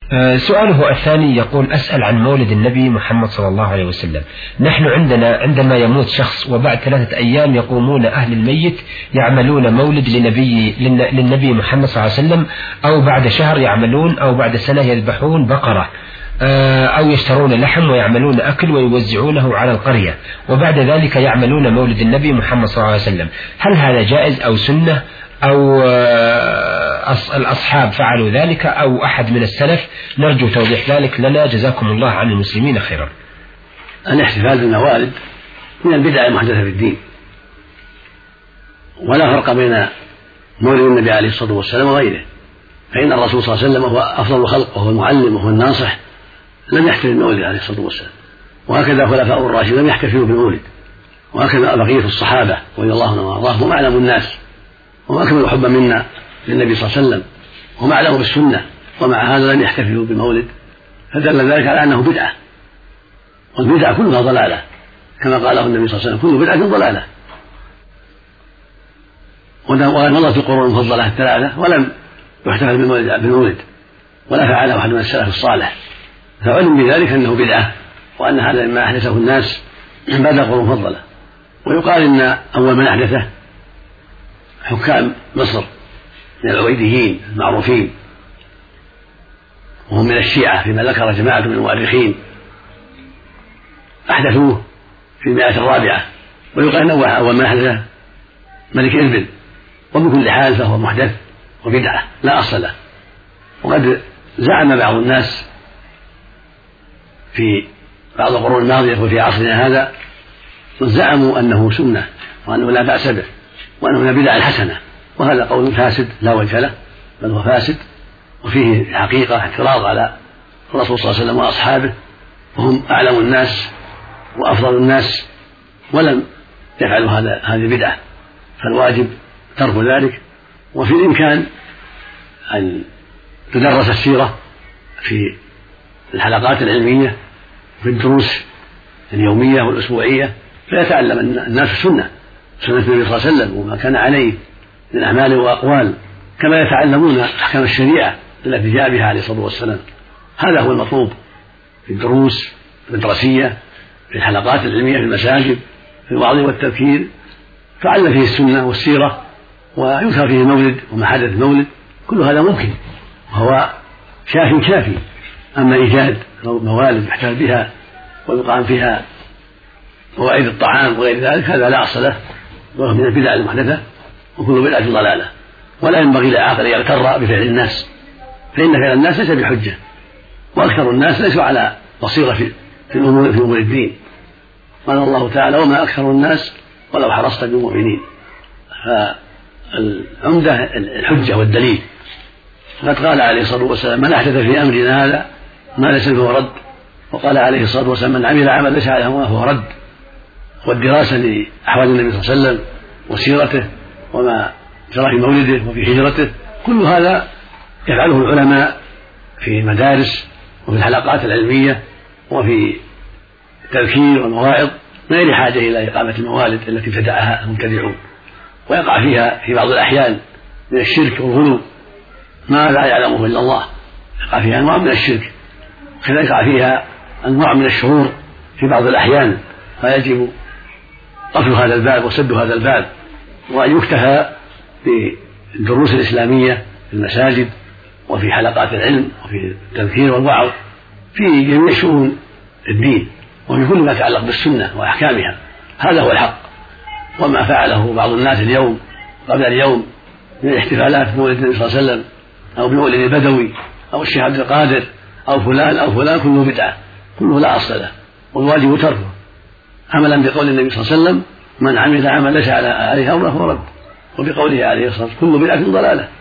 سؤاله الثاني يقول: أسأل عن مولد النبي محمد صلى الله عليه وسلم. نحن عندما يموت شخص وبعد 3 أيام يقومون أهل الميت يعملون مولد للنبي محمد صلى الله عليه وسلم، أو بعد شهر يعملون، أو بعد سنة يذبحون بقرة أو يشترون لحم ويعملون أكل ويوزعونه على القرية، وبعد ذلك يعملون مولد النبي محمد صلى الله عليه وسلم. هل هذا جائز أو سنة، أو الأصحاب فعلوا ذلك أو أحد من السلف؟ نرجو توضيح ذلك لنا، جزاكم الله عن المسلمين خيرا. الاحتفال بالموالد من البدع المحدثة في الدين، ولا فرق بين مولد النبي عليه الصلاة والسلام وغيره، فإن الرسول صلى الله عليه وسلم هو أفضل الخلق وهو المعلم وهو الناصح، لم يحتفل بالمولد عليه الصلاة والسلام، وهكذا خلفاء الراشدين لم يحتفلوا بالمولد، وهكذا بقية الصحابة رضي الله عنهم وارضاهم، هم أعلم الناس وهم أكمل حبا منا للنبي صلى الله عليه وسلم، وهم أعلم بالسنة، ومع هذا لم يحتفلوا بالمولد، فدل ذلك على أنه بدعة، والبدعة كلها ضلالة، كما قاله النبي صلى الله عليه وسلم: كل بدعة ضلالة. ومضت القرون المفضلة الثلاثة ولم يحتفل بالمولد ولا فعله أحد من السلف الصالح، فعلم بذلك أنه بدعة، وأن هذا مما أحدثه الناس بعد القرون المفضلة. ويقال إن أول من أحدثه حكام مصر من العبيديين المعروفين، وهم من الشيعة فيما ذكر جماعة من المؤرخين، أحدثوه في 100 ويقال أن أول من أحدثه ملك إربل، وبكل حال فهو محدث وبدعة لا أصل له. وقد زعم بعض الناس في بعض القرون الماضية وفي عصرنا هذا، زعموا أنه سنة وأنه لا بأس به وأنه من البدع الحسنة، وهذا قول فاسد لا وجه له، بل هو فاسد وفيه حقيقة اعتراض على الرسول صلى الله عليه وسلم وأصحابه، وهم أعلم الناس وأفضل الناس ولم يفعلوا هذه البدعة، فالواجب ترك ذلك. وفي الإمكان أن تدرس السيرة في الحلقات العلمية في الدروس اليومية والأسبوعية، فيتعلم الناس سنة النبي صلى الله عليه وسلم وما كان عليه من أعمال وأقوال، كما يتعلمون أحكام الشريعة التي جاء بها عليه الصلاة والسلام. هذا هو المطلوب في الدروس المدرسية، في الحلقات العلمية في المساجد، في الوعظ والتذكير، تعلم فيه السنة والسيرة، ويذكر فيه المولد وما حدث المولد، كل هذا ممكن وهو كافي. أما إيجاد موالد يحتفل بها ويقام فيها موائد الطعام وغير ذلك، هذا لا أصل له، وهو من البدع المحدثة، وكل بدعة ضلالة. ولا ينبغي للعاقل أن يغتر بفعل الناس، فإن فعل الناس ليس بحجة، وأكثر الناس ليسوا على بصيرة في أمور الدين. قال الله تعالى: وما أكثر الناس ولو حرصت بالمؤمنين. فالعمدة الحجة والدليل. فقد قال عليه الصلاة والسلام: من أحدث في أمرنا هذا ما ليس فهو رد. وقال عليه الصلاة والسلام: من عمل عمل ليس عليه فهو رد. والدراسة لأحوال النبي صلى الله عليه وسلم وسيرته وما جرى في مولده وفي هجرته، كل هذا يفعله العلماء في المدارس وفي الحلقات العلمية وفي التذكير والمواعظ، من غير حاجة إلى إقامة الموالد التي ابتدعها المبتدعون، ويقع فيها في بعض الأحيان من الشرك والغلو ما لا يعلمه إلا الله، يقع فيها أنواع من الشرك، كذلك يقع فيها أنواع من الشرور في بعض الأحيان، فيجب قفل هذا الباب وسد هذا الباب، وأن يكتفى بالدروس الإسلامية في المساجد وفي حلقات العلم وفي التذكير والوعظ في جميع شؤون الدين وفي كل ما يتعلق بالسنة وأحكامها. هذا هو الحق. وما فعله بعض الناس اليوم قبل اليوم من الاحتفالات بمولد النبي صلى الله عليه وسلم أو بمولد البدوي أو الشيخ عبد القادر أو فلان كله بدعة، كله لا أصل له، والواجب تركه عملا بقول النبي صلى الله عليه وسلم: من عمل عمل ليس عليه أمره فهو رد، وبقوله عليه الصلاة والسلام: كل بدعة ضلالة.